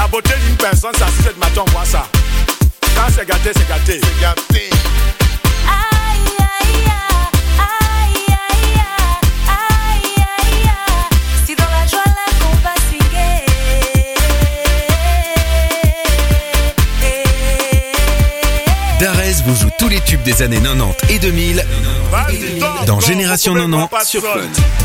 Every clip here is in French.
beauté d'une personne, ça, si cette matin, on voit ça. Quand c'est gâté, c'est gâté. C'est gâté. C'est dans la joie là qu'on va swinguer. Darès vous joue tous les tubes des années 90 et 2000 dans Génération 90 sur Fun.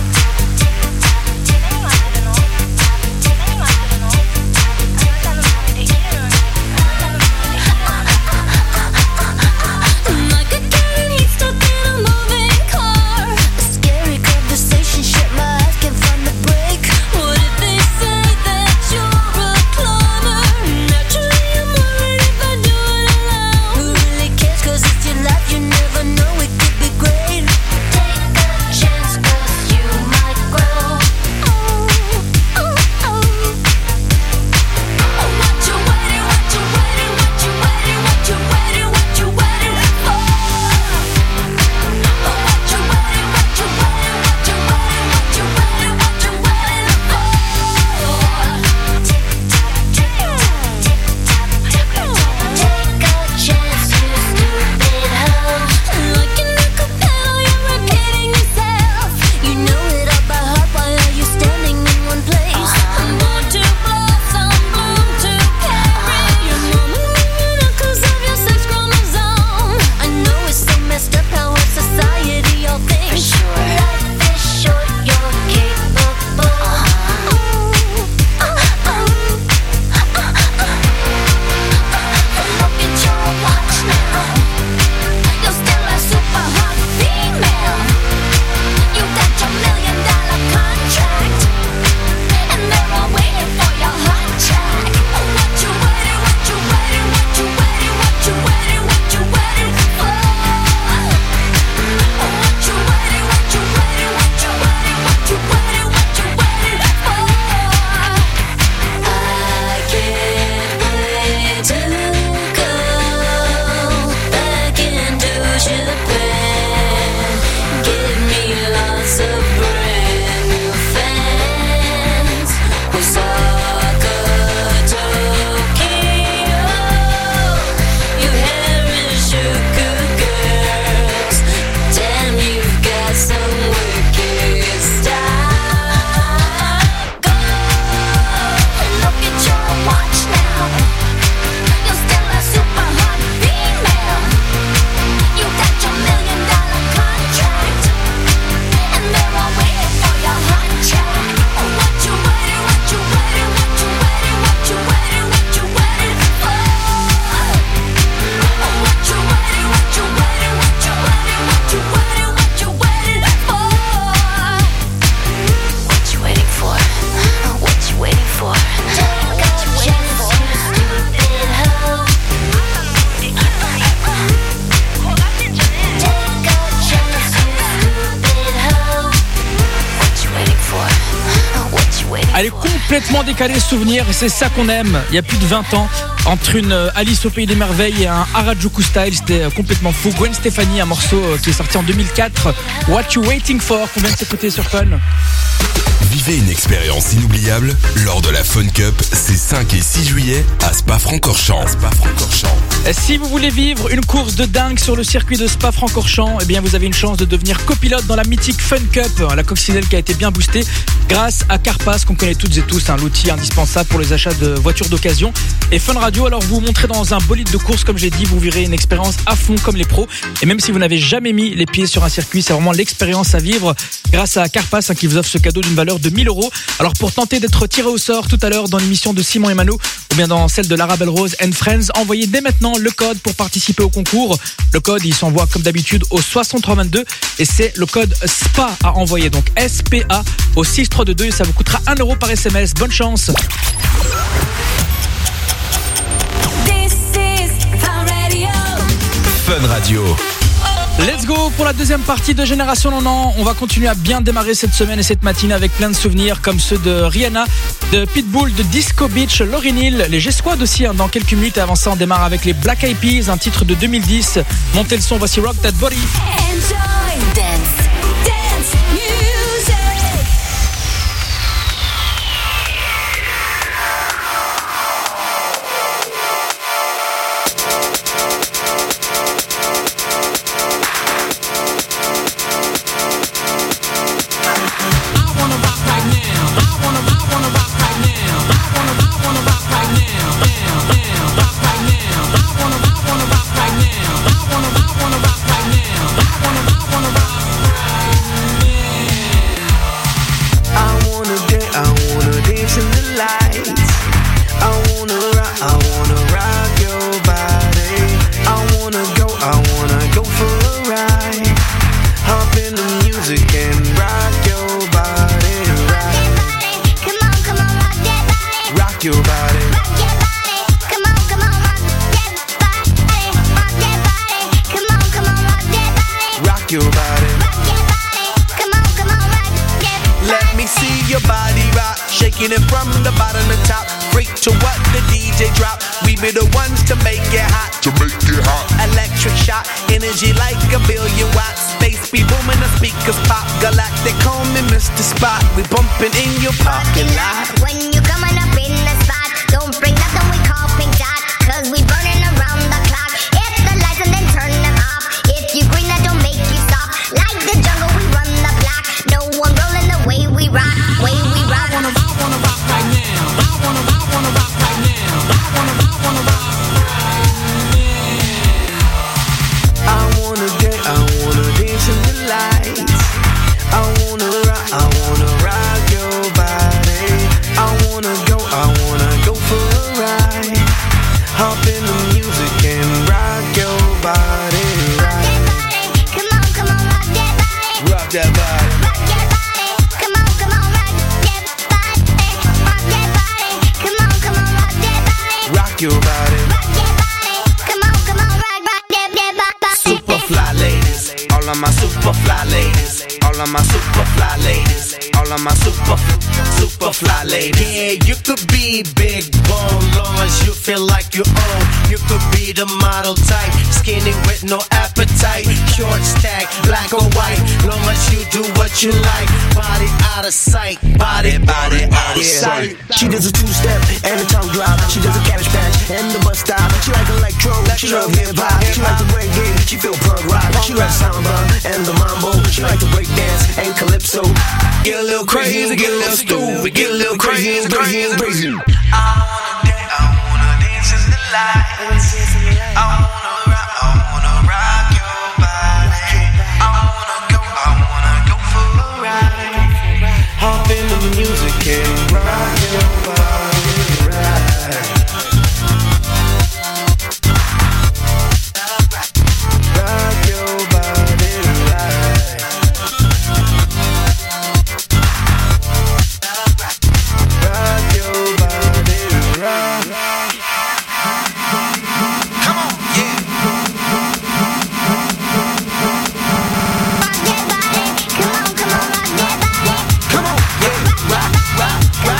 Elle est complètement décalée ce souvenir et c'est ça qu'on aime. Il y a plus de 20 ans, entre une Alice au Pays des Merveilles et un Harajuku Style, c'était complètement fou. Gwen Stefani, un morceau qui est sorti en 2004, What You Waiting For, qu'on vient de s'écouter sur Fun. Vivez une expérience inoubliable lors de la Fun Cup ces 5 et 6 juillet à Spa-Francorchamps. Si vous voulez vivre une course de dingue sur le circuit de Spa-Francorchamps, eh bien vous avez une chance de devenir copilote dans la mythique Fun Cup, la coccinelle qui a été bien boostée grâce à Carpass, qu'on connaît toutes et tous, l'outil indispensable pour les achats de voitures d'occasion. Et Fun Radio, alors vous montrez dans un bolide de course, comme j'ai dit, vous verrez une expérience à fond comme les pros. Et même si vous n'avez jamais mis les pieds sur un circuit, c'est vraiment l'expérience à vivre grâce à Carpass qui vous offre ce cadeau d'une valeur de 1 000 €. Alors pour tenter d'être tiré au sort tout à l'heure dans l'émission de Simon et Mano ou bien dans celle de Lara Rose and Friends, envoyez dès maintenant le code pour participer au concours. Le code il s'envoie comme d'habitude au 6322 et c'est le code SPA à envoyer, donc SPA au 6322 et ça vous coûtera 1 € par SMS. Bonne chance. Fun Radio. Let's go pour la deuxième partie de Génération 90. On va continuer à bien démarrer cette semaine et cette matinée avec plein de souvenirs comme ceux de Rihanna, de Pitbull, de Disco Beach, Lauryn Hill, les G-Squad aussi dans quelques minutes. Et avant ça, on démarre avec les Black Eyed Peas, un titre de 2010. Montez le son, voici Rock That Body. Enjoy, dance music. Rock your body. Let me see your body rock, shaking it from the bottom to top. Freak to what the DJ drop. We be the ones to make it hot. Electric shock, energy like a billion watts. Space be booming, the speakers pop. Galactic, call me Mr. Spot. We bumping in your parking lot. When you coming up in the spot, don't bring nothing we call pink dot, 'cause we burning around the clock. Hit the lights and then turn them off. If you green, that don't make you stop. Like the jungle, we run the block. No one rolling the way we rock, way we rock. I wanna rock right now. I wanna rock right now. I wanna rock right now. I wanna dance in the lights. I wanna rock your body. I wanna go for a ride. Hop in the music and rock your body right. Come on, rock that body. Rock that body. Rock that body. Come on, rock that body. Rock that body. Come on, rock that body. Rock your body. Rock that body. Come on, rock that body. Super fly ladies, all of my super fly ladies, all of my super fly ladies, all of my super fly ladies. Yeah, you could be big bone, long as you feel like you own. You could be the model type, skinny with no appetite, short stack, black or white, long as you do what you like. Body out of sight, body out of sight. She does a two-step and a tongue drop. She does a cabbage patch and the bus stop. She like electro, she love hip-hop. She like the reggae, she feel punk rock. She likes samba and the mambo. She like to break dance and calypso. Get a little crazy, get a little stupid, get a little crazy. I wanna dance in the light. I wanna rock your body. I wanna go for a ride. Hop into the music and rock your body right. Rock your body right. Rock your body right. Come on, yeah. Rock that body. Come on, rock that body. Come on, yeah. Rock that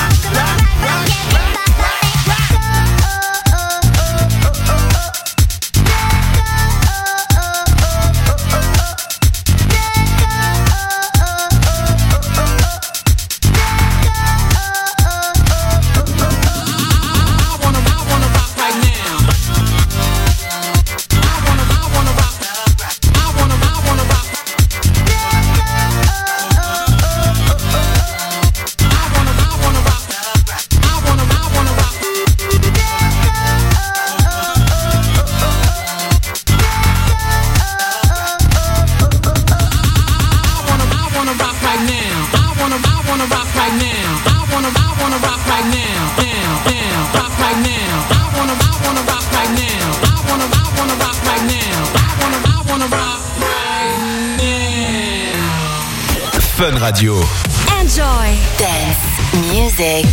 Fun Radio. Enjoy dance music.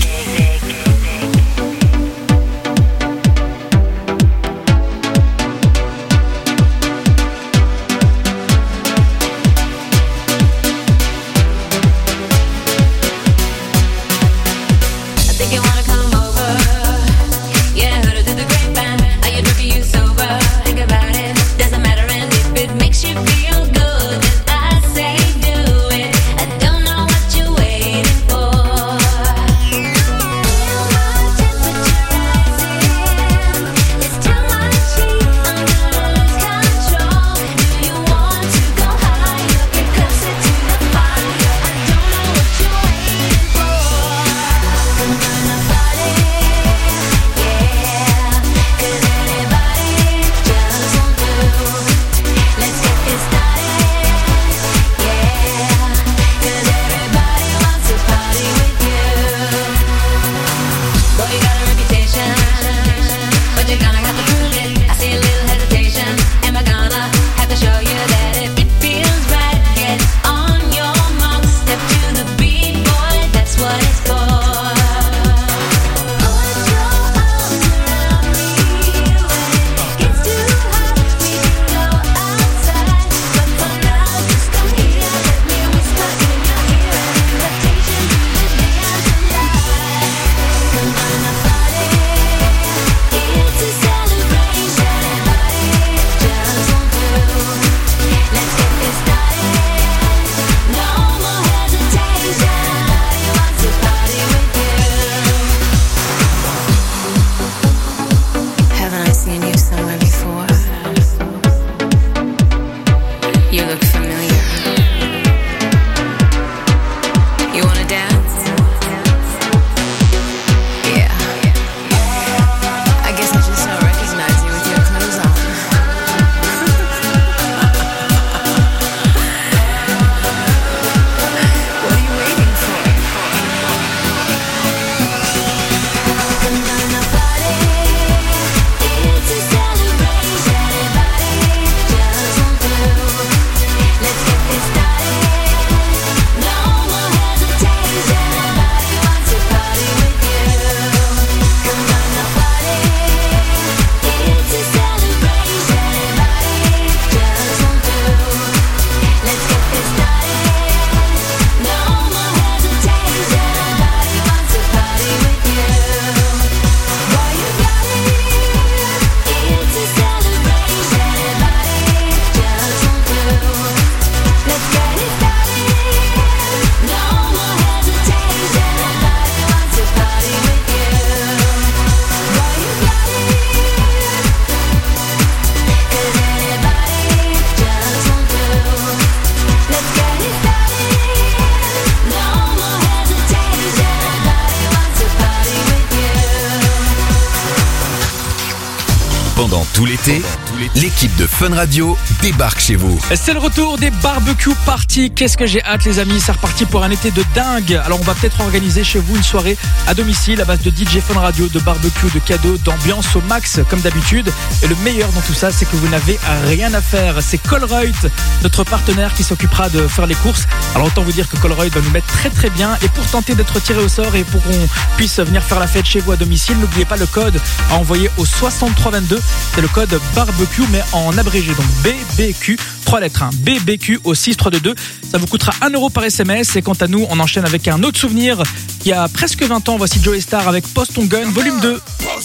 Feel Pendant tout l'été, l'équipe de Fun Radio débarque chez vous. C'est le retour des barbecue parties. Qu'est-ce que j'ai hâte les amis, c'est reparti pour un été de dingue. Alors on va peut-être organiser chez vous une soirée à domicile à base de DJ Fun Radio, de barbecue, de cadeaux, d'ambiance au max comme d'habitude. Et le meilleur dans tout ça, c'est que vous n'avez rien à faire. C'est Colruyt, notre partenaire qui s'occupera de faire les courses. Alors autant vous dire que Colruyt va nous mettre très très bien. Et pour tenter d'être tiré au sort et pour qu'on puisse venir faire la fête chez vous à domicile, n'oubliez pas le code à envoyer au 6322. C'est le code barbecue mais en abrégé, donc BBQ, 3 lettres, BBQ au 6322. Ça vous coûtera 1 € par SMS. Et quant à nous, on enchaîne avec un autre souvenir. Il y a presque 20 ans, voici Joey Star avec Pose ton gun, volume 2.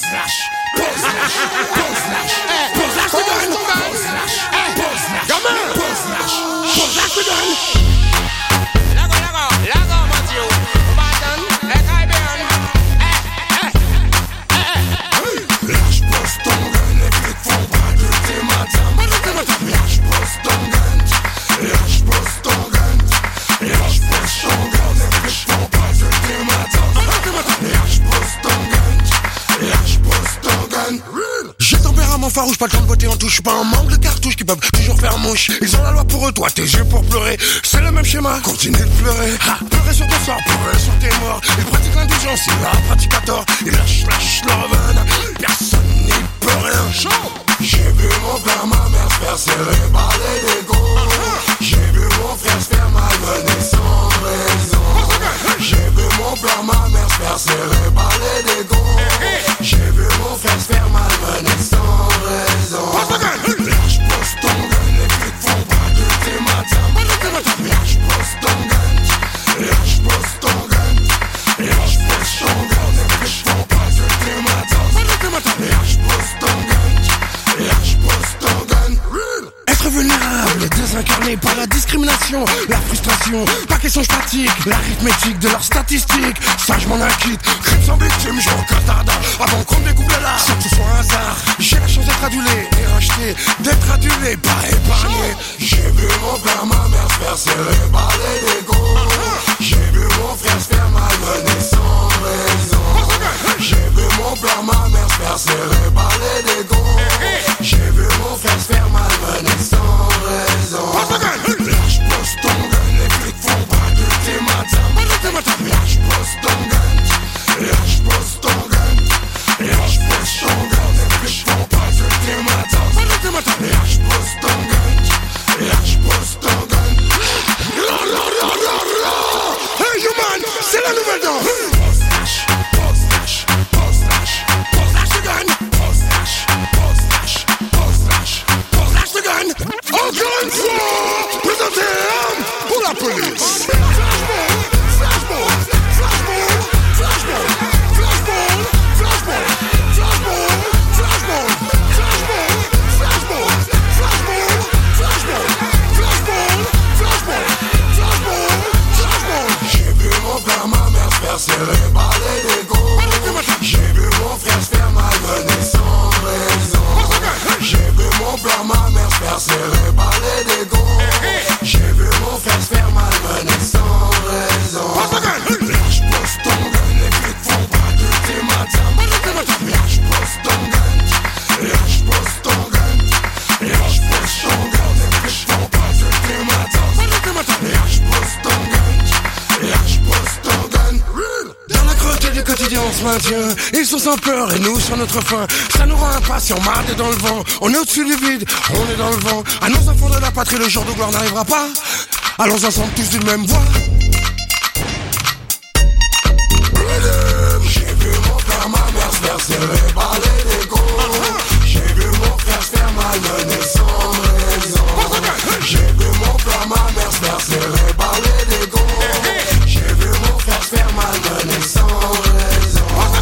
Farouche, pas le temps de voter en touche, pas un manque de cartouches qui peuvent toujours faire mouche. Ils ont la loi pour eux, toi tes yeux pour pleurer. C'est le même schéma, continue de pleurer. Pleurer sur ton sort, pleurer sur tes morts. Ils pratiquent l'indulgence, ils la pratiquent à tort. Ils lâchent leur veine, personne n'y peut rien. J'ai vu mon frère, ma mère se faire serrer par les légos. J'ai vu mon frère se faire malmener sans raison. J'ai vu mon frère, ma mère se faire serrer par les légos. J'ai vu mon frère se faire malmener sans raison. Lâche, pose ton gun, les flics font pas de tes matins. Lâche, pose ton gun, lâche, pose ton gun. Lâche, pose ton gun, les flics font pas de tes matins. Lâche, pose ton gun, lâche, pose ton gun. Être vulnérable, désincarné par la discrimination, la frustration, pas question je pratique l'arithmétique de leurs statistiques. Ça je m'en inquiète, crime sans victime, je recatarde avant qu'on découvre là, sans que ce soit un hasard. J'ai la chance d'être adulé et racheté, d'être adulé, pas épargné. J'ai vu mon frère, ma mère se faire serrer par les légos. J'ai vu mon frère se faire malmener sans raison. J'ai vu mon frère, ma mère se faire serrer par les légos. J'ai vu mon frère se faire malmener sans raison. Lâche, pose ton gun, les flics font pas de tes matins. Lâche, pose ton gun, lâche, pose ton gun. Lâche, pose ton gun, les flics font pas de tes matins. Lâche, pose ton gun, lâche, pose ton gun. Hey you man, c'est la nouvelle danse. Pose lâche, pose lâche, pose lâche, pose lâche le gun. Pose lâche, pose lâche, pose lâche, pose lâche le gun. Encore une fois, présentez pour la police. Serré par les légos. J'ai vu mon frère se faire malmener sans raison. J'ai vu mon père, ma mère se faire serrer par les légos. J'ai vu mon frère se faire malmener sans raison. Lâche, pose ton gun, les flics font pas de tes matins. Lâche, pose ton gun, lâche, pose ton gun. Lâche, pose ton gun, les flics font pas de tes matins. Lâche, pose ton gun, lâche, pose ton gun. Dans la grotte du quotidien on se maintient. Ils sont sans peur et nous sur notre faim. Ça nous rend impatients, marre dans le vent. On est au-dessus du vide, on est dans le vent. À nos enfants de la patrie, le jour de gloire n'arrivera pas. Allons ensemble tous d'une même voix. J'ai vu mon frère, ma mère se faire serrer par les légos. J'ai vu mon frère se faire malmener sans raison. J'ai vu mon frère, ma mère se faire serrer par les légos. J'ai vu mon frère se faire malmener sans raison.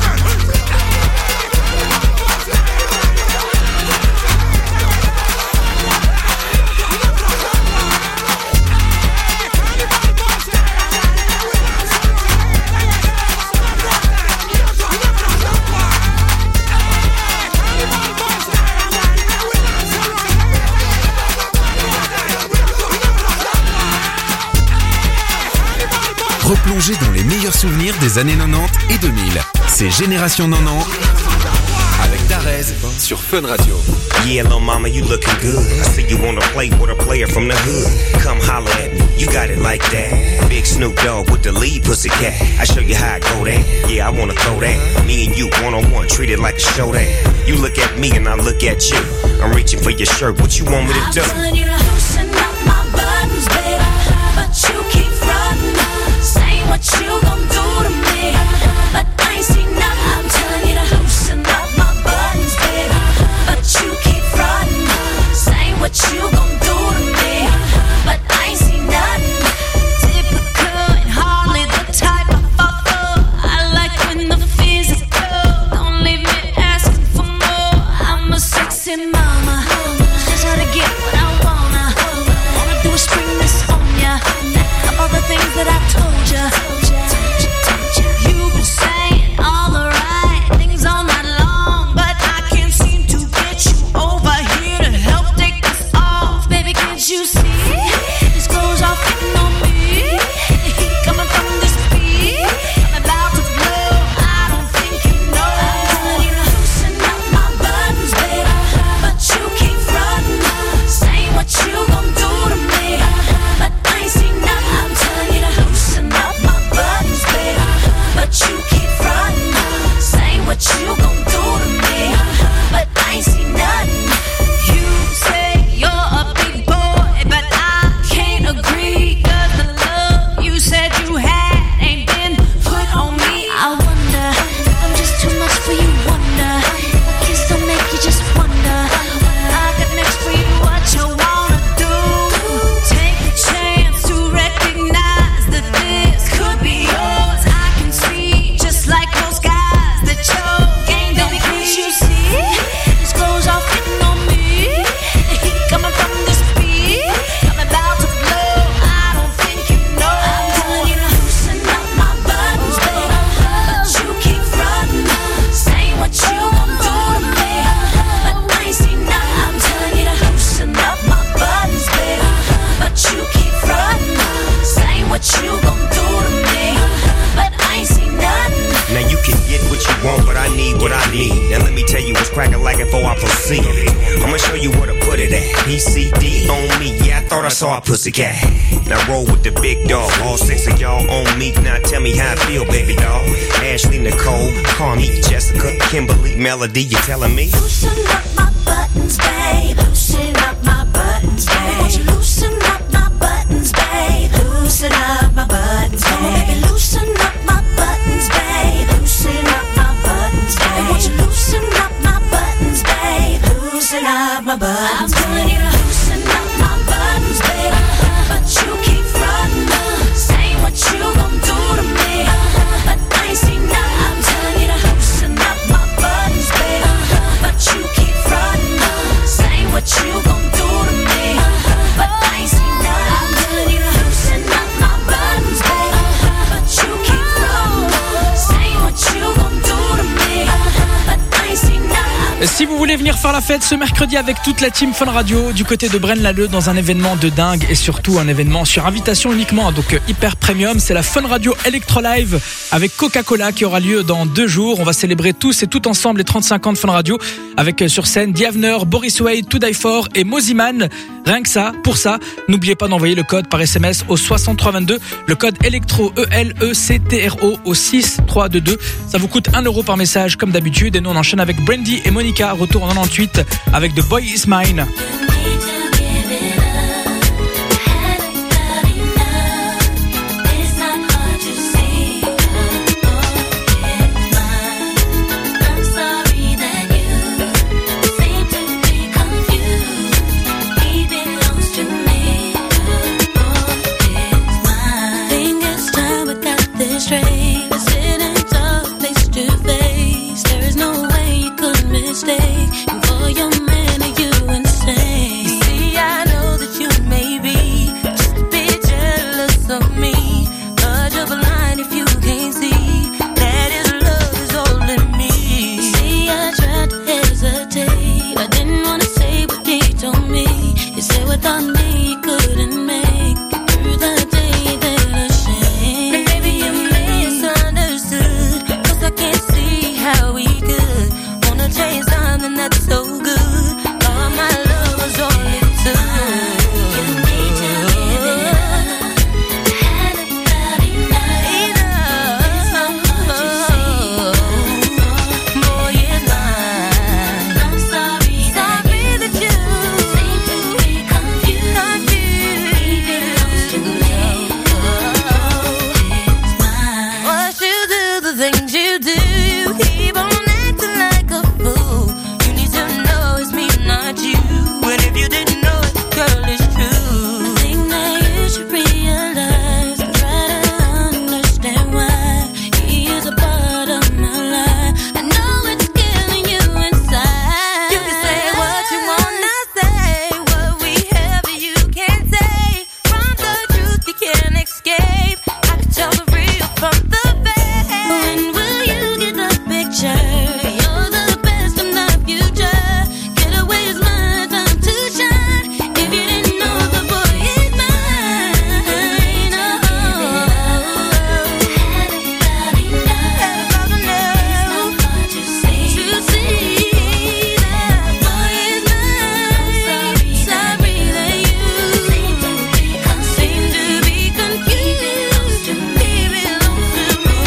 Replongez dans les meilleurs souvenirs des années 90 et 2000. C'est Génération 90 avec Darès 13 sur Fun Radio. Yeah, little mama, you looking good. I see you wanna play with a player from the hood. Come holler at me, you got it like that. Big Snoop Dogg with the lead pussycat. I show you how I go there. Yeah, I wanna throw that. Me and you one-on-one, treat it like a show that. You look at me and I look at you. I'm reaching for your shirt, what you want me to do? I'm telling you to loosen up my buttons, baby, but you keep frontin', saying what you gon' do to me, but I ain't seen nothing. I'm telling you to loosen up my buttons, baby, but you keep frontin', saying what you gon' do to me, but I ain't seen nothing. Typical and hardly the type I fall for. I like when the physical don't leave me asking for more. I'm a sexy mama, just how to get what I wanna. All I do is spring this on ya. All the things that I told ya. You've been saying all the right things all night long, but I can't seem to get you over here to help take this off. Baby, can't you see? These clothes are fitting on me. The heat coming from this beat. I'm about to blow. I don't think you know. I'm telling you to loosen up my buttons, baby, but you keep frontin', saying what you gon' do to me, but I ain't seen nothing. I'm telling you to loosen up my buttons, baby, but you keep frontin', saying what you gon' do to me, but I ain't seen nothing. You say you're a big boy, but I can't agree, 'cause the love you said you had ain't been put on me. I wonder if I'm just too much for you, wonder if a kiss don't make you just wonder what I got next for you, what you wanna do. Take a chance to recognize that this could be yours. I can see, just like those guys, that your game don't. Can't you see? These clothes are fitting on me. The heat coming from this beat. I'm about to blow. I don't think you know. I'm telling you to loosen up my buttons, baby, but you keep frontin', saying what you gon' do to me, but I ain't seen nothing. I'm telling you to loosen up my buttons, baby, but you keep frontin', saying what you gon' do to me, but I ain't seen nothing. Now you can get what you want, but I need what I need. Now let me tell you what's cracking like it before I proceed. I'ma show you where to put it at. PCD on me, yeah, I thought I saw a pussycat. Now roll with the big dog, all 6 of y'all on me. Now tell me how I feel, baby doll. Ashley, Nicole, Carmi, Jessica, Kimberly, Melody, you telling me? Loosen up my buttons, babe. Loosen up my buttons, babe. Won't you loosen up my buttons, babe? Loosen up my buttons, babe. Baby, loosen up my buttons, babe. Loosen up my buttons, babe. Won't you loosen up my buttons, babe? Loosen up my buttons. I'm telling you to loosen up my buttons, babe, but you keep frontin', saying what you gon' do to me, but I ain't seen nothing. I'm telling you to loosen up my buttons, babe, but you keep frontin', saying what you gon' do to me, but I ain't seen nothing. I'm telling you to loosen up my buttons, babe, but you keep frontin', saying what you gon' do to me, but I ain't seen nothing. Si vous voulez venir faire la fête ce mercredi avec toute la team Fun Radio du côté de Braine-l'Alleud dans un événement de dingue et surtout un événement sur invitation uniquement, donc hyper premium, c'est la Fun Radio Electro Live avec Coca-Cola qui aura lieu dans 2 jours. On va célébrer tous et tout ensemble les 35 ans de Fun Radio avec sur scène Diavner, Boris Way, To Die For et Moziman. Rien que ça, pour ça, n'oubliez pas d'envoyer le code par SMS au 6322, le code ELECTRO, ELECTRO au 6322. Ça vous coûte 1 € par message comme d'habitude et nous on enchaîne avec Brandy et Monica, retour en 98 avec The Boy Is Mine. Mistake, and for your man, are you insane? something that's so good. All my love was all it took. You need to give it up. Had about enough. Boy, it's mine. I'm sorry that you seem to be confused. He belongs to me. It's mine. What you do, the things you do, you keep on acting like a fool. You need to know it's me, not you. And if you didn't know it, girl, it's true. I think that you should realize and try to understand why he is a part of my life. I know it's killing you inside. You can say what you wanna say, what we have you can't say. From the truth you can't escape. I can tell the real from the fake. When will you get the picture? You're the best of the future. Get away is my time to shine. If you didn't know, the boy is mine. Oh, everybody knows to see that boy is mine. Sorry that you seem to be confused. He belongs to me.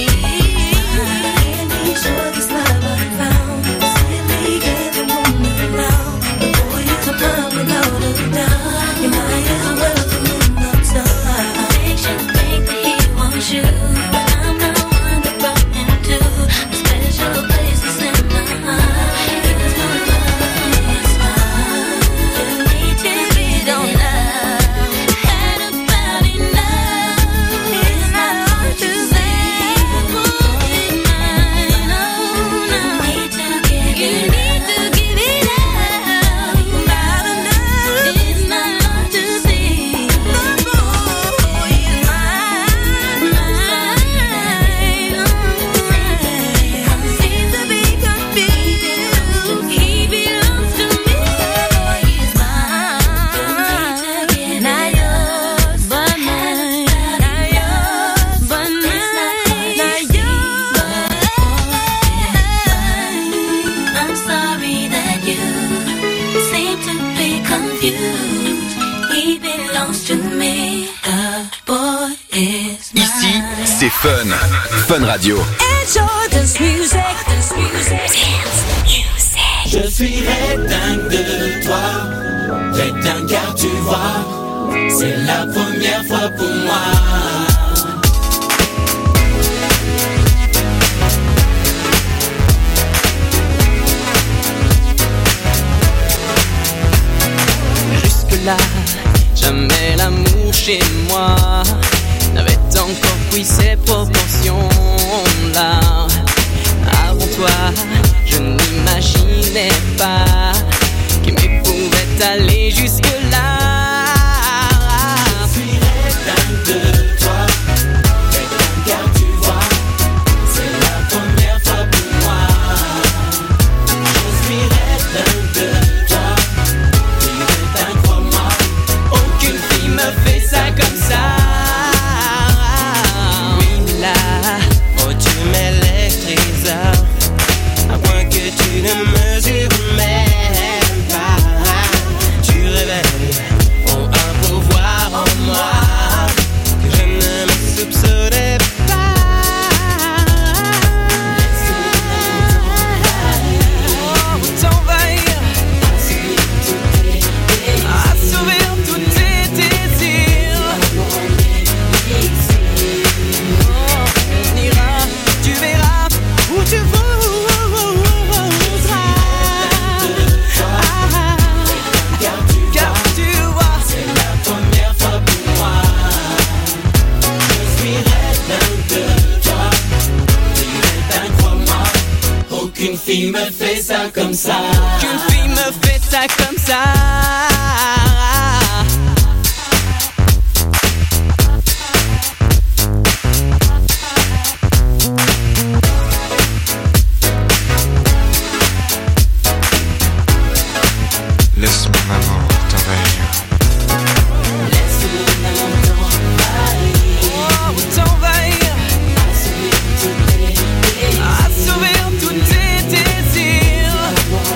Candy shorty's love I found. Silly girl, you won't know now. The boy is mine without a doubt. You might as well come in the time. Makes you think that he wants you, but I'm the one that brought him to a special place that's in my heart. He's my love, it's mine. You need to be don't love. Had about enough. It's not hard to say. Boy, it's mine. Oh, no. You need to give it up. About enough. It's not hard to see. The boy is mine. Seems to be confused. He belongs to me. Boy is mine. Not yours, but mine. Not yours, but mine. Not yours. I'm sorry that you seem to be confused. He belongs to me. The boy is mine. Ici, c'est Fun. Fun Radio. Enjoy this music. Je suis dingue de toi, dingue car tu vois, c'est la première fois pour moi. Jusque-là, jamais l'amour chez moi n'avait encore pris ces proportions-là. Avant toi, je n'imaginais pas qu'aimer pouvait aller jusque-là. Je suis dingue de toi, dingue car tu vois, c'est la première fois pour moi. Je suis dingue de toi, dingue, crois-moi, Aucune fille me fait ça comme ça. Oui, là, Oh, tu m'électrises, à moins que tu ne mesures même pas. Tu révèles un pouvoir en moi que je ne me soupçonnais pas. oh, t'envahir, assouvir tous tes désirs. On ira, tu verras où tu voudras. Car tu vois, c'est la première fois pour moi. Je suis dingue de toi, dingue, crois-moi, aucune fille me fait ça comme ça. qu'une fille me fait ça comme ça. Laisse mon amour t'envahir. Oh, t'envahir, assouvir tous tes désirs.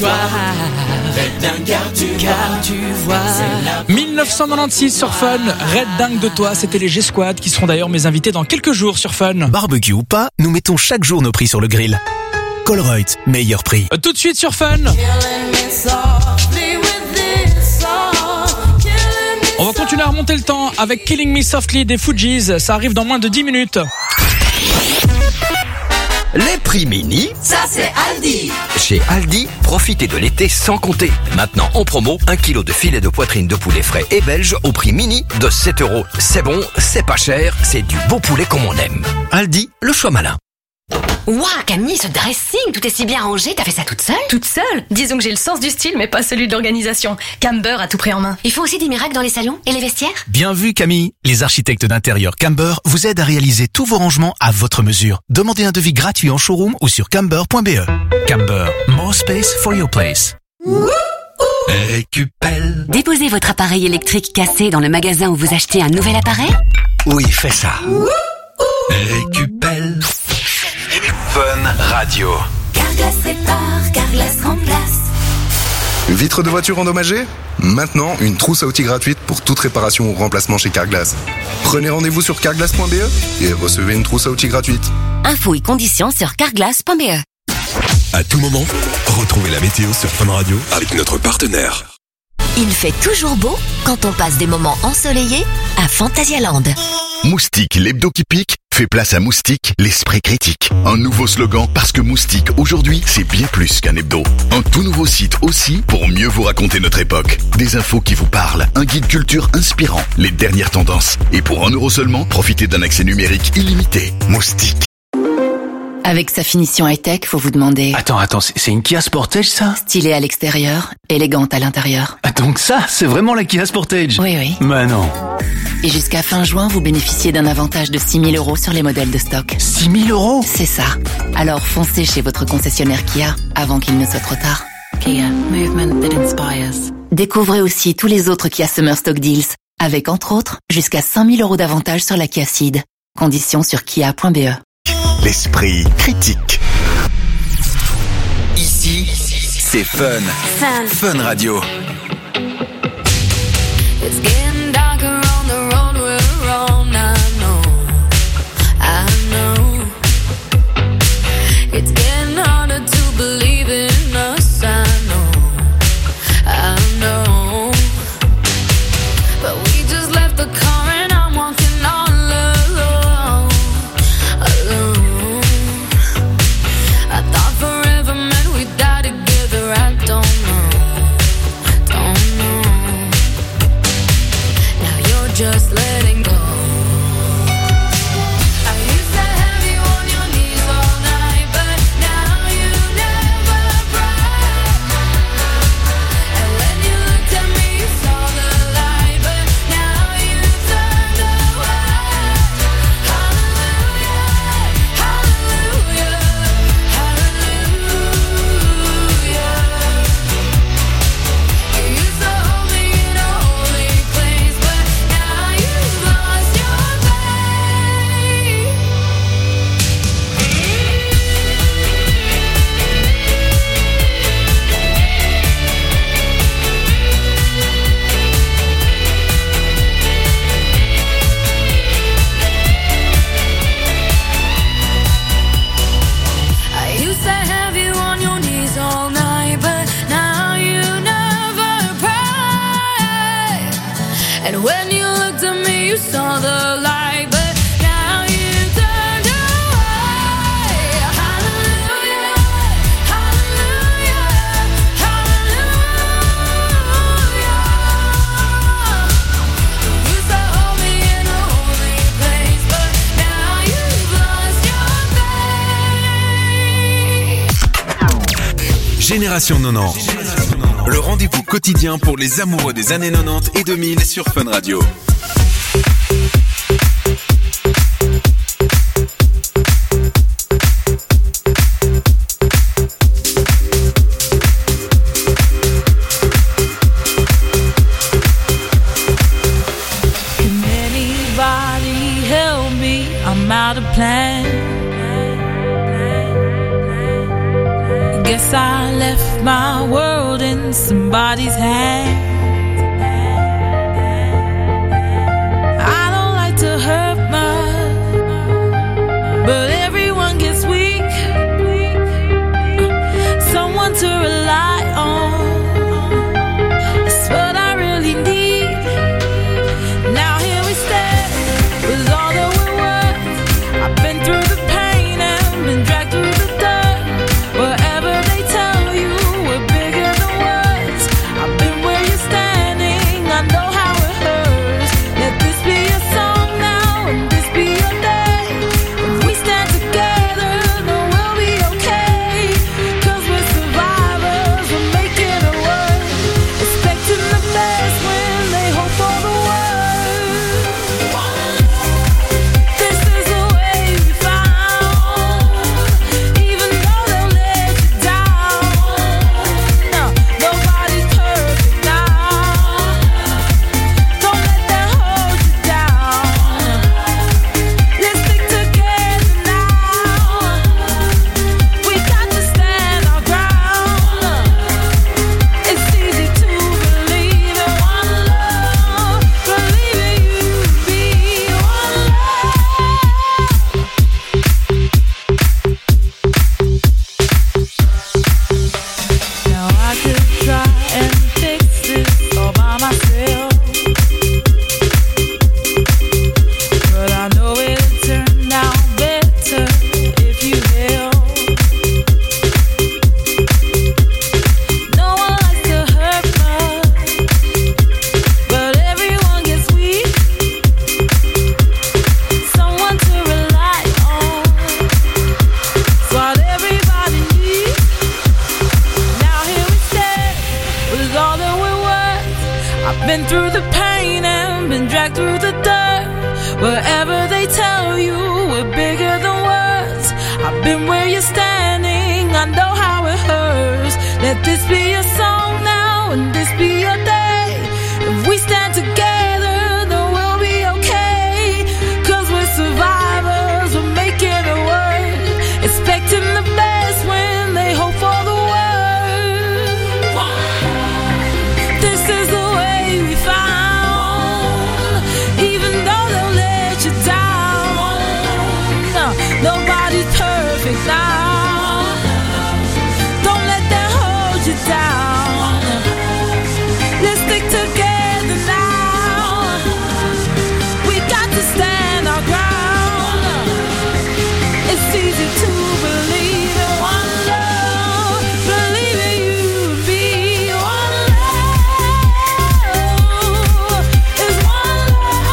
toi. Car tu vois. 1996 sur Fun, Red Dingue de toi, c'était les G-Squad qui seront d'ailleurs mes invités dans quelques jours sur Fun. Barbecue ou pas, nous mettons chaque jour nos prix sur le grill. Colruyt, meilleur prix. Tout de suite sur Fun. On va continuer à remonter le temps avec Killing Me Softly des Fugees. Ça arrive dans moins de 10 minutes. Les prix mini, ça c'est Aldi. Chez Aldi, profitez de l'été sans compter. Maintenant en promo, 1 kg de filet de poitrine de poulet frais et belge au prix mini de 7 €. C'est bon, c'est pas cher, c'est du beau poulet comme on aime. Aldi, le choix malin. Ouah, Camille, ce dressing, tout est si bien rangé, t'as fait ça toute seule? Toute seule? Disons que j'ai le sens du style, mais pas celui de l'organisation. Camber a tout pris en main. Il faut aussi des miracles dans les salons et les vestiaires? Bien vu Camille, les architectes d'intérieur Camber vous aident à réaliser tous vos rangements à votre mesure. Demandez un devis gratuit en showroom ou sur camber.be. Camber, more space for your place. Récupelle. Déposez votre appareil électrique cassé dans le magasin où vous achetez un nouvel appareil? Oui, fais ça. Récupelle. Fun Radio. Carglass répare, Carglass remplace. Vitre de voiture endommagée? Maintenant, une trousse à outils gratuite pour toute réparation ou remplacement chez Carglass. Prenez rendez-vous sur carglass.be et recevez une trousse à outils gratuite. Infos et conditions sur carglass.be. À tout moment, retrouvez la météo sur Fun Radio avec notre partenaire. Il fait toujours beau quand on passe des moments ensoleillés à Phantasialand. Moustique, l'hebdo qui pique, fait place à Moustique, l'esprit critique. Un nouveau slogan parce que Moustique, aujourd'hui, c'est bien plus qu'un hebdo. Un tout nouveau site aussi pour mieux vous raconter notre époque. Des infos qui vous parlent, un guide culture inspirant, les dernières tendances. Et pour 1 € seulement, profitez d'un accès numérique illimité. Moustique. Avec sa finition high-tech, faut vous demander... Attends, c'est une Kia Sportage ça? Stylée à l'extérieur, élégante à l'intérieur. Donc ça, c'est vraiment la Kia Sportage? Oui. Mais non. Et jusqu'à fin juin, vous bénéficiez d'un avantage de 6 000 € sur les modèles de stock. 6 000 €? C'est ça. Alors foncez chez votre concessionnaire Kia avant qu'il ne soit trop tard. Kia, movement that inspires. Découvrez aussi tous les autres Kia Summer Stock Deals, avec entre autres jusqu'à 5 000 € d'avantage sur la Kia Ceed. Conditions sur kia.be. L'esprit critique. Ici, c'est Fun. Fun Radio. It's getting darker on the road we're on. I know. It's getting harder to believe in us. I know. But we just left the car and I'm walking all alone. I thought forever meant we'd die together. I don't know. Now you're just letting go. I used to have you on your knees all night, but now you never cry. And when you looked at me, you saw the light, but now you turned away. Hallelujah, hallelujah, hallelujah. You used to hold me in a holy place, but now you've lost your faith. I used to have you on your knees all night, but now you never cry. And when you looked at me, you saw the light, but now you turned away. Hallelujah, hallelujah, hallelujah. You used to hold me in a holy place, but now you've lost your faith. Génération 90. Le rendez-vous quotidien pour les amoureux des années 90 et 2000 sur Fun Radio. Can anybody help me? I'm out of plan. Guess I left my world somebody's hand. I don't like to hurt much, but everyone gets weak. Someone to rely on. It's what I really need. Now here we stand with all that we're worth. I've been through the pain and been dragged through the dirt. Whatever they tell you, we're bigger than words. I've been where you're standing, I know how it hurts. Let this be your song now and this be your day. If we stand together, then we'll be okay. 'Cause we're survivors, we're making it work. Expecting the best when they hope for the worst. This is the way we found. Even though they'll let you down. No, nobody's perfect now. Don't let that hold you down. Let's stick together now. We got to stand our ground. It's easy to believe in one love, believe in you be one love. Now I could try and fix this all by myself, but I know it'll turn out better if you help. No one likes to hurt much, but everyone gets weak. Someone to rely on. It's what everybody needs. Now here we stand with all that we're worth. I've been through the pain and been dragged through the dirt. Wherever they tell you, we're bigger than words. I've been where you're standing, I know how it hurts. Let this be your song now and this be your day. If we stand together, then we'll be okay. 'Cause we're survivors, we're making it work. Expecting the best when they hope for the worst. This is the way we found. Even though they'll let you down. No, nobody's perfect now. Don't let that hold you down. Let's stick together now. We got to stand our ground. It's easy to believe in one love, believe in you be one love. It's one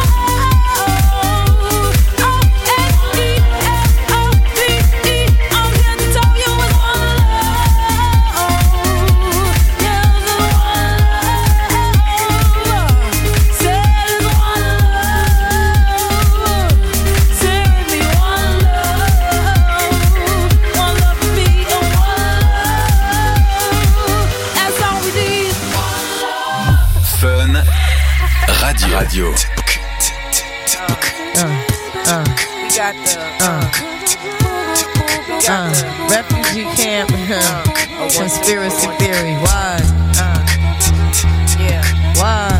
love. O-N-E-L-O-V-E. I'm here to tell you it's one love. Yeah, it's one love. Say it's one love. Say with me one love. One love for me and one love. That's all we need. Fun Radio. We got the refugee camp conspiracy theory. Why? Yeah. Why?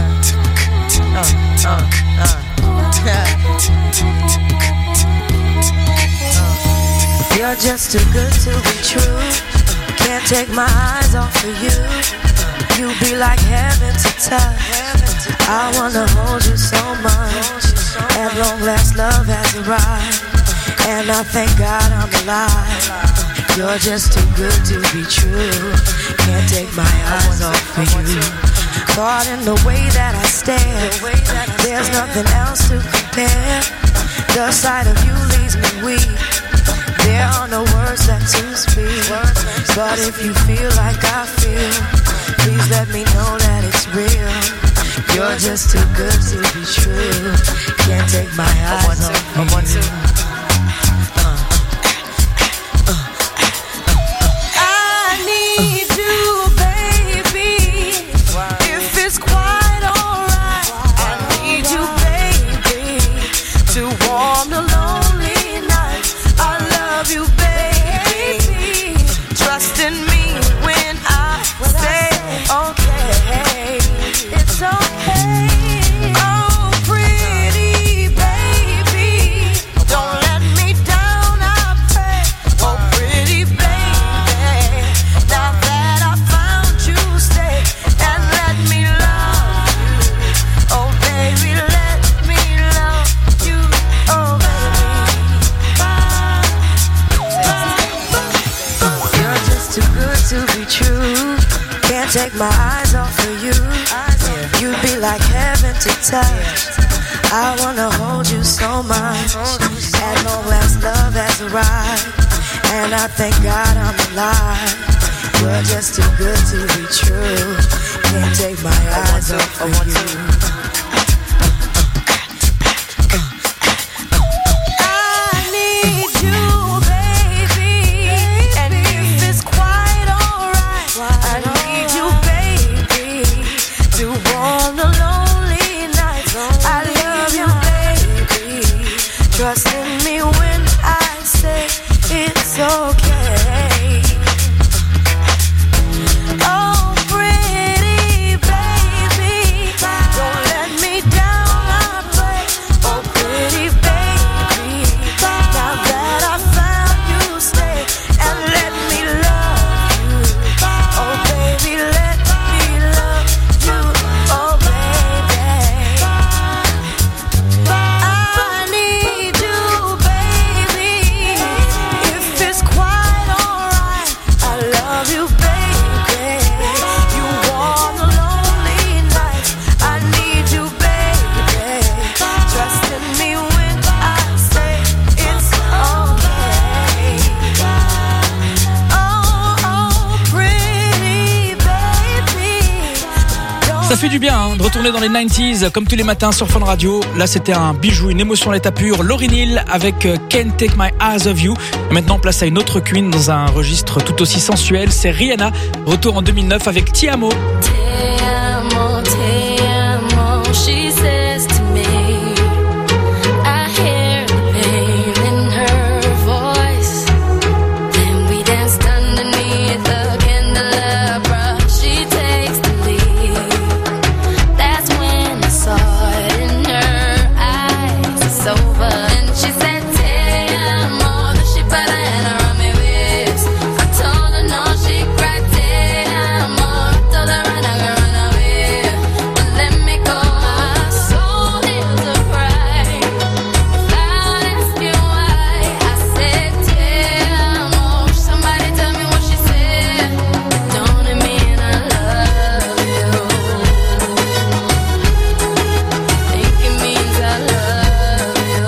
You're just too good to be true. Can't take my eyes off of you. You be like heaven to touch. I wanna hold you so much. At long last, love has arrived, and I thank God I'm alive. You're just too good to be true. Can't take my eyes off of you. Caught in the way that I stare. There's nothing else to compare. The sight of you leaves me weak. There are no words left to speak. But if you feel like I feel, please let me know that it's real. You're just too good to be true. Can't take my eyes off of you. I need you, baby. If it's quite alright, I need you, baby, to warm the lonely nights. I love you, baby. Trust in me when I say okay. Can't take my eyes off of you. You'd be like heaven to touch. I wanna hold you so much. As long as love has arrived, and I thank God I'm alive. You're just too good to be true. Can't take my eyes off of you. Trust in me when I say it's okay. Oh, pretty baby, don't let me down, I pray. Oh, pretty baby, now that I found you, stay and let me love you. Oh, baby, let me love you. Oh, baby, I need you, baby. If it's quite alright, I love you, baby. You warm the lonely nights. I need you, baby. Trust in me when I say it's okay. Oh, pretty baby. Ça fait du bien hein, de retourner dans les 90s comme tous les matins sur Fun Radio. Là c'était un bijou, une émotion à l'état pur. Lauryn Hill avec Can't Take My Eyes Off You. Et maintenant place à une autre queen dans un registre tout aussi sensuel. C'est Rihanna, retour en 2009 avec Ti Amo. Te amo, she says to me. I hear the pain in her voice. Then we danced underneath the candelabra. She takes the lead. That's when I saw it in her eyes. It's over. And she said, Te amo, then she put her hand around my waist. I told her no, she cried, Te amo. Told her run, I can run away. But let me go. My soul is afraid. Without asking why, I said, Te amo. Somebody tell me what she said. Don't it mean I love you? Think it means I love you.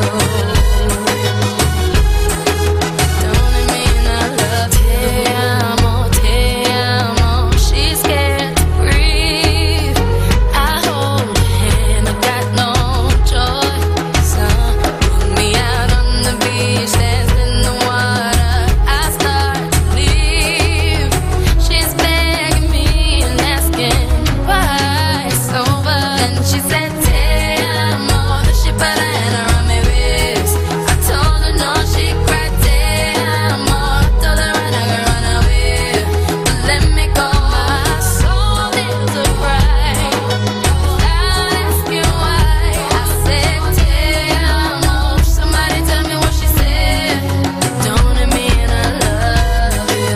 Don't it mean I love you? Te amo, she's scared to breathe. I hold her hand, I got no choice. Put me out on the beach, dance in the water. I start to leave. She's begging me and asking why it's over. And she said, Te amo, then she put her hand around my waist. I told her no, she cried, Te amo. Told her run, I can run away. But let me go. My soul is afraid. Without asking why, I said, Te amo. Somebody tell me what she said. Don't it mean I love you?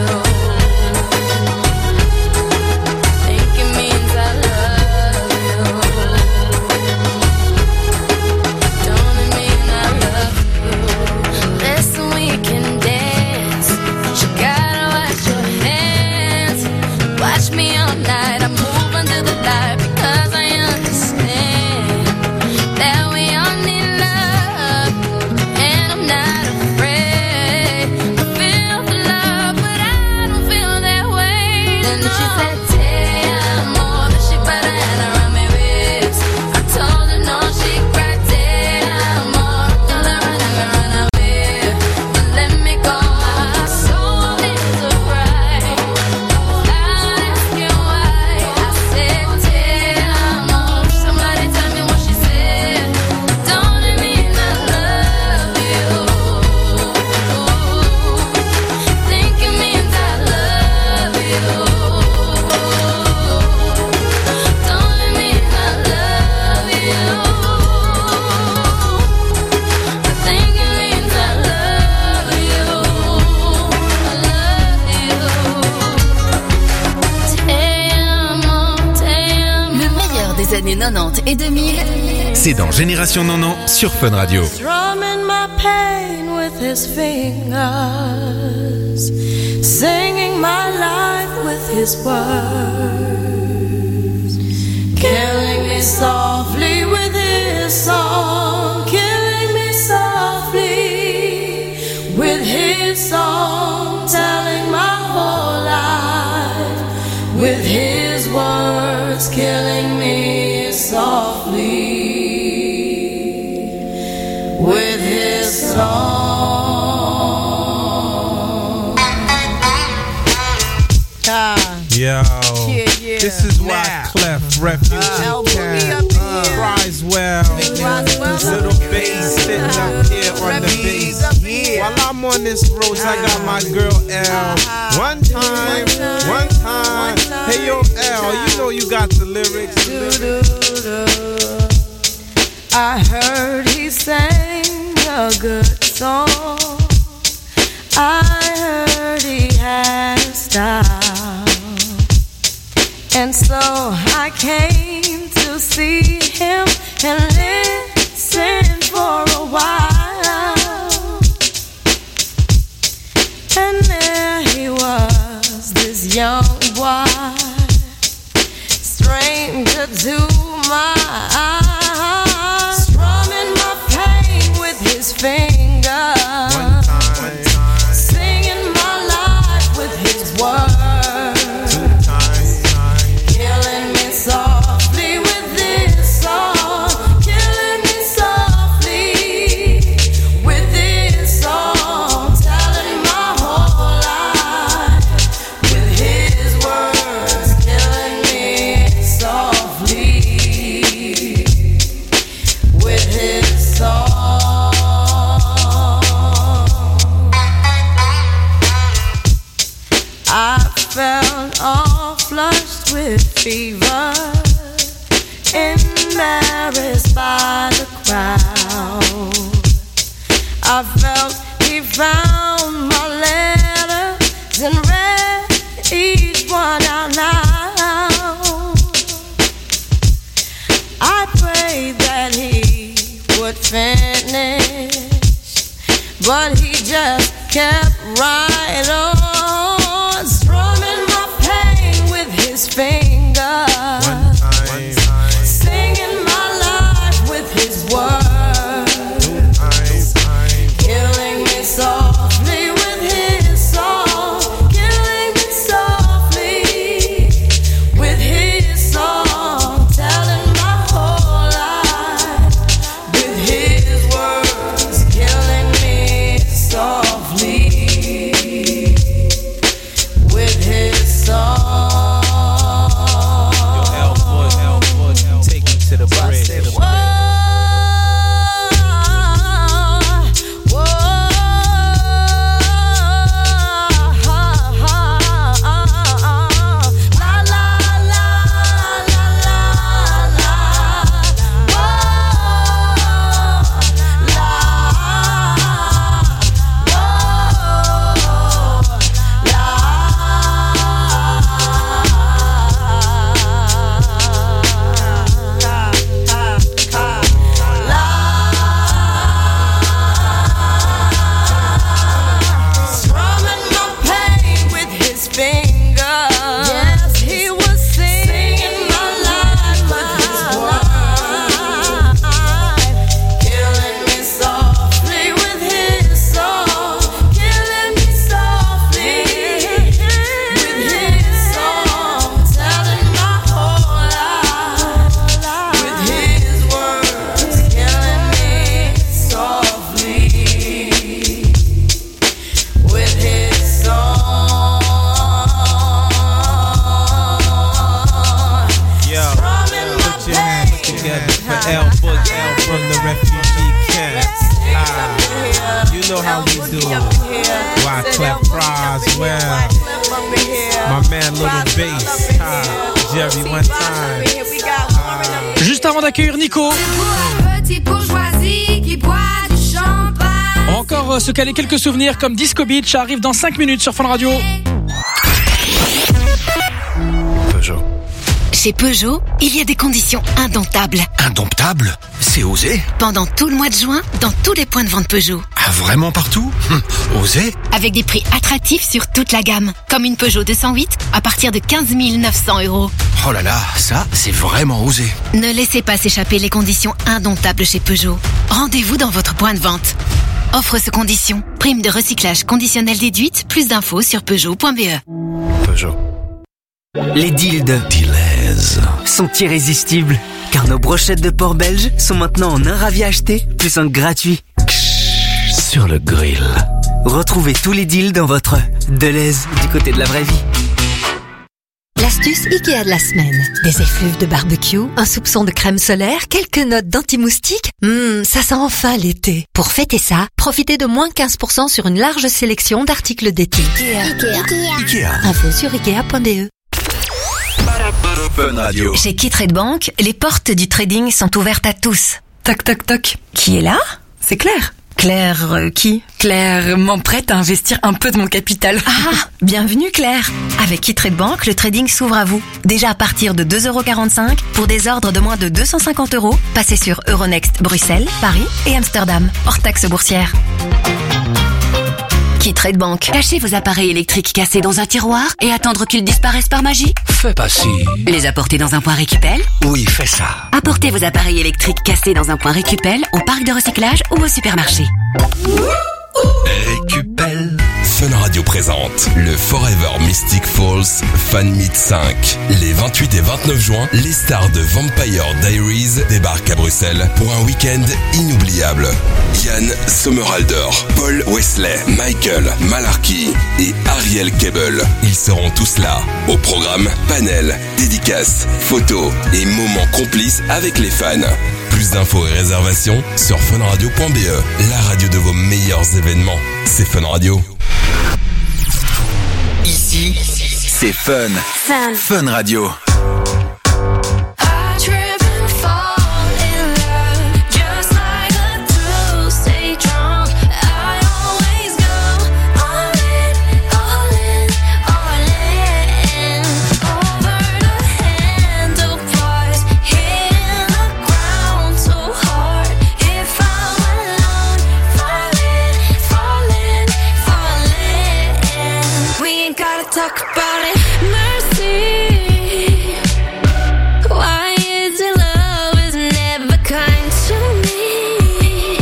Think it means I love you. Don't it mean I love you? Listen, we can dance. You gotta wash your hands. Watch me all night. I move under the light because I understand that we all need love, and I'm not afraid. I feel the love, but I don't feel that way. Then she said, Te amo, then she put her hand around my waist. I told her no, she cried, Te amo. Told her run, I can run away. But let me go. My soul is afraid. Without asking why, I said, Te amo. des années 90 et 2000, c'est dans Génération 90 sur Fun Radio. Strumming my pain with his fingers, singing my life with his words, killing me softly with his song, killing me softly with his song, telling my whole life with his words, killing me softly with his song. Yo, this is why Clef Refugee cries well. Little bass sitting up here on the bass. While I'm on this road, I got my girl L. One time. Hey yo L, you know you got the lyrics. I heard he sang a good song. I heard he had a style. And so I came to see him and listen for a while. And there he was, this young boy, stranger to my eyes, strumming my pain with his fingers, singing my life with his words, killing me softly with this song, killing me softly with this song, telling my whole life with his words, killing me softly with his song. I felt all flushed with fever, embarrassed by the crowd. I felt he found my letters and read each one out loud. I prayed that he would finish, but he just kept right on, strumming my pain with his fingers, singing my life with his words, killing me softly with his song, killing me softly with his song, telling my whole life with his words, killing me softly with his song. Take me to the bridge. Strumming my pain with his fingers. Yes, he was singing my life with his words, killing me softly with his song, killing me softly with his song, telling my whole life with his words, killing me softly with his song. Yo, put your hands together for L Book, L from the refugee camp. You know how we do. Why Clef Fries, well, my man Little Bass, Jerry one time. Juste avant d'accueillir Nico, Petite bourgeoisie qui boit du champagne. on va encore se caler quelques souvenirs comme Disco Beach, ça arrive dans 5 minutes sur Fun Radio. Peugeot. Chez Peugeot, il y a des conditions indomptables. Indomptable? C'est osé. Pendant tout le mois de juin, dans tous les points de vente Peugeot. Ah, vraiment partout? Osé? Avec des prix attractifs sur toute la gamme. Comme une Peugeot 208 à partir de 15 900 €. Oh là là, ça, c'est vraiment osé. Ne laissez pas s'échapper les conditions indomptables chez Peugeot. Rendez-vous dans votre point de vente. Offre sous conditions. Prime de recyclage conditionnelle déduite. Plus d'infos sur Peugeot.be. Peugeot. Les deals de Deleuze sont irrésistibles, car nos brochettes de porc belge sont maintenant en un ravi acheté, plus un gratuit. Sur le grill. Retrouvez tous les deals dans votre Deleuze du côté de la vraie vie. L'astuce Ikea de la semaine. Des effluves de barbecue, un soupçon de crème solaire, quelques notes d'anti-moustique. Ça sent enfin l'été. Pour fêter ça, profitez de moins 15% sur une large sélection d'articles d'été. Ikea. Info sur Ikea.be. Fun Radio. Chez Kitrade Bank, les portes du trading sont ouvertes à tous. Toc toc toc. Qui est là? C'est Claire. Claire, qui? Claire m'emprête à investir un peu de mon capital. Ah, bienvenue Claire. Avec Kitrade Bank, le trading s'ouvre à vous. Déjà à partir de 2,45 € pour des ordres de moins de 250 €. Passez sur Euronext Bruxelles, Paris et Amsterdam, hors taxe boursière. Kitrade Bank. Cachez vos appareils électriques cassés dans un tiroir et attendre qu'ils disparaissent par magie. Fais pas si. Les apporter dans un point récupel. Oui, fais ça. Apportez vos appareils électriques cassés dans un point récupel, au parc de recyclage ou au supermarché. Récupel. Fun Radio présente le Forever Mystic Falls Fan Meet 5. Les 28 et 29 juin, les stars de Vampire Diaries débarquent à Bruxelles pour un week-end inoubliable. Yann Sommerhalder, Paul Wesley, Michael Malarkey et Ariel Kebel. Ils seront tous là. Au programme, panel, dédicaces, photos et moments complices avec les fans. Plus d'infos et réservations sur funradio.be, la radio de vos meilleurs événements. C'est Fun Radio. Ici, c'est Fun. Fun Radio. Talk about it, mercy. Why is it love is never kind to me?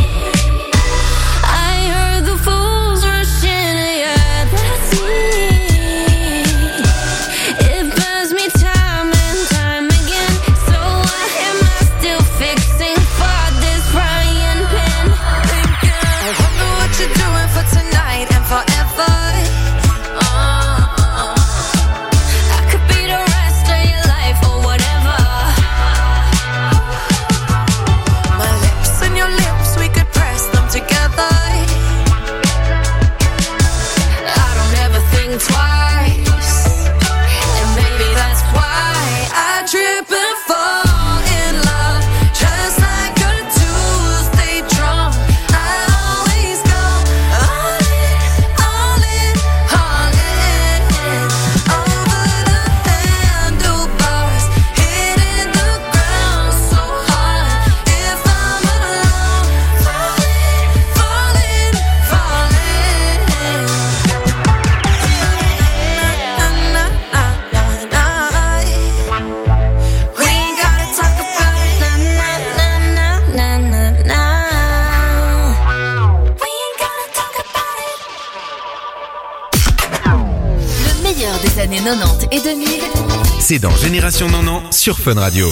I heard the fools rushing, yeah, that's me. It burns me time and time again. So why am I still fixing for this frying pan? I wonder what you're doing for tonight and forever. Années 90 et 2000. C'est dans Génération 90 sur Fun Radio.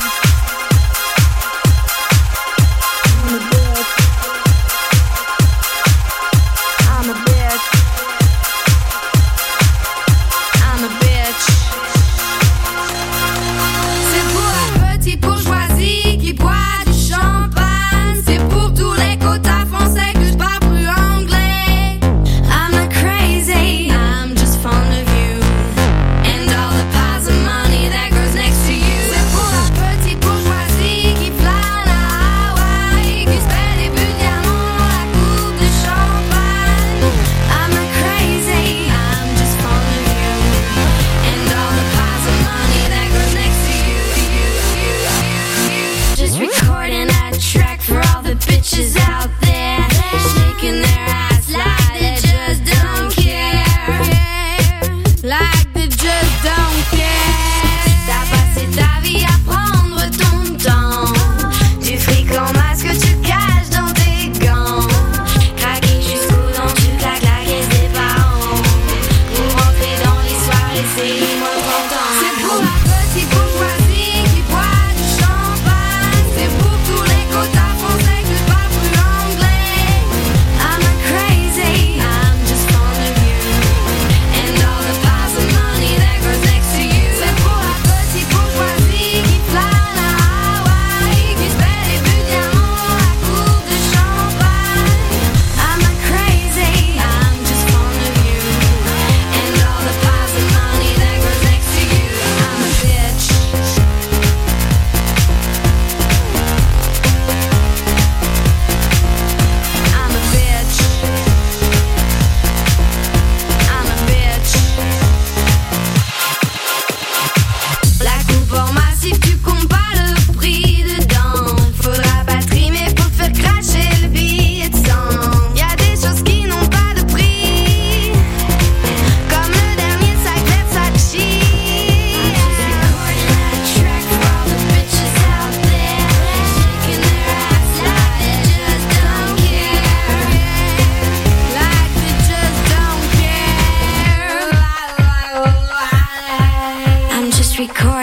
C'est pour un petit bourgeoisie qui boit du champagne. C'est pour tous les quotas français que je parle plus anglais. I'm not crazy, I'm just fond of you. And all the piles of money that goes next to you. C'est pour un petit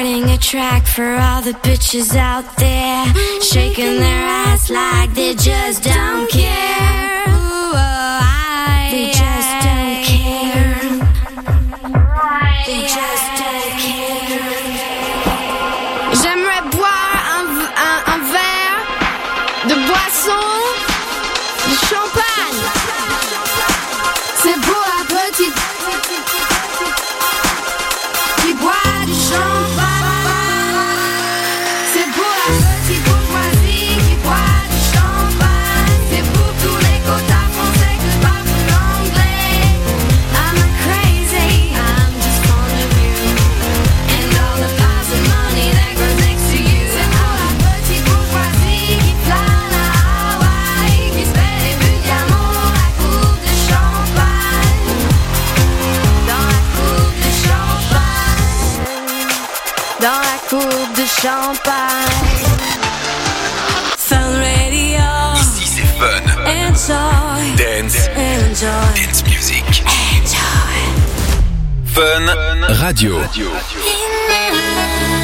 Starting a track for all the bitches out there, shaking their ass like they just don't care. They just don't care. They just don't care. J'aimerais boire un verre de boisson, de champagne. C'est pour la petite qui boit du champagne. C'est pour la petite bourgeoisie qui boit du champagne. C'est pour tous les quotas français que parlent l'anglais. I'm not crazy, I'm just fond of you. And all the piles of money that grows next to you. C'est pour la petite bourgeoisie qui plane à Hawaï, qui se fait des buts de diamant dans la coupe de champagne. Dans la coupe de champagne. Dans la coupe de champagne. Fun Radio. Ici c'est fun. Enjoy. Dance. Enjoy. Dance music. Enjoy. Fun Radio. In